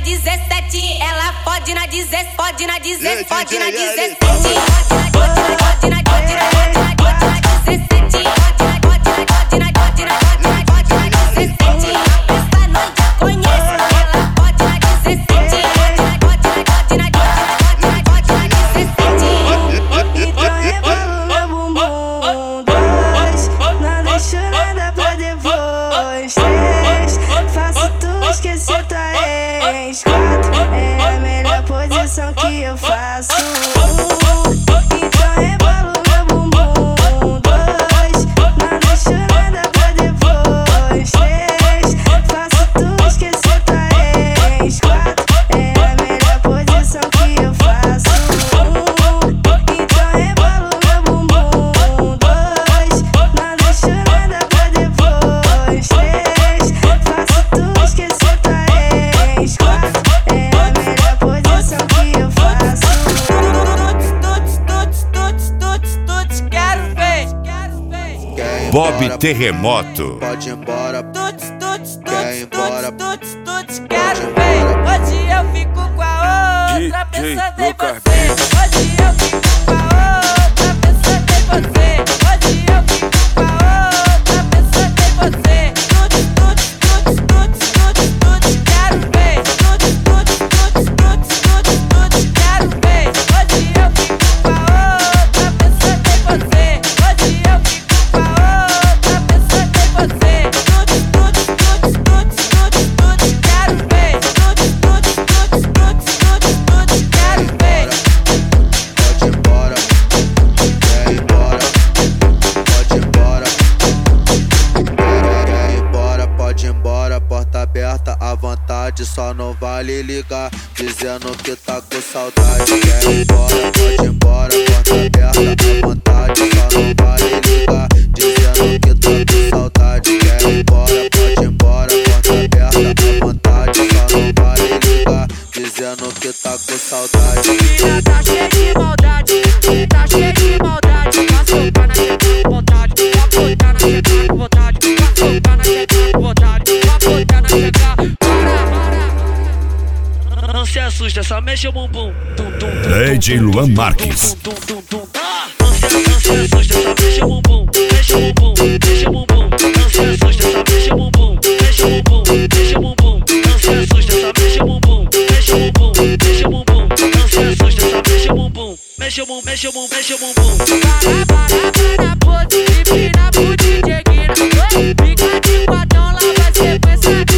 17, ela pode na 17, pode na 17, pode na 17, que eu faço então rebolo meu bumbum. 2, não deixo nada pra depois. 3, faço tu esquecer tua ex. 4, é a melhor posição que eu faço então rebolo meu bumbum. 2, não deixo nada pra depois. 3, faço tu esquecer tua ex. 4, é a melhor posição que eu faço. Bob Terremoto. Pode ir embora, quer ir embora, quero ver. Hoje eu fico com a outra, pensando em você. Hoje eu fico com a outra, pensando em você. Hoje eu fico com a outra, pensando em você. Quero ver. Quero ver. Hoje eu fico com a outra, pensando em você. Hoje eu fico com a outra, pensando em você. Quero ver. Quero ver. pode ir embora, quer ir embora, pode ir embora, quer ir embora, pode ir embora, porta aberta à vontade, só não vale ligar, dizendo que tá com saudade. Quer ir embora, pode ir embora, porta aberta à vontade, só não vale ligar, dizendo que tá com saudade. Quer ir embora, pode ir embora, porta aberta à vontade, só não vale ligar, dizendo que tá com saudade. Menina tá cheia de maldade, tá cheia de maldade. Vai soltar na teta com vontade, vai botar na teta com vontade, vai soltar na teta com vontade, vai botar na teta. Para! Não se assusta, só mexe o bumbum. DJ Luan Marques. Não se assusta, só mexe o bumbum. Mexe o bumbum, mexe o bumbum. Não se assusta, só mexe o bumbum. Mexe o bumbum, mexe o bumbum. Não se assusta, só mexe o bumbum. Mexe o bumbum, mexe o bumbum. Não se assusta, só mexe o bumbum. Mexe o bumbum, mexe o bumbum, mexe o bumbum. Para na pose, empina pro DJ Guina. Fica de quadrão, lá vai sequência.